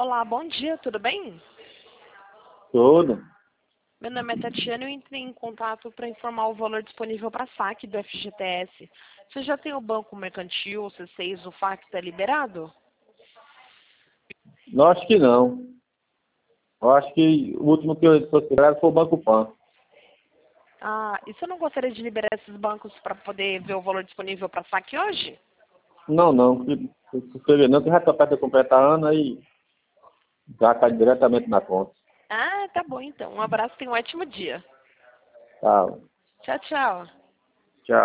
Olá, bom dia, tudo bem? Tudo. Meu nome é Tatiana e eu entrei em contato para informar o valor disponível para saque do FGTS. Você já tem o Banco Mercantil, o C6, o FAC, está liberado? Eu acho que não. Eu acho que o último que eu considerado foi o Banco Pan. Ah, e você não gostaria de liberar esses bancos para poder ver o valor disponível para saque hoje? Não, não. Você vê, não, que já está perto de completar ano, aí já cai diretamente na conta. Ah, tá bom então. Um abraço e um ótimo dia. Tá. Tchau, tchau.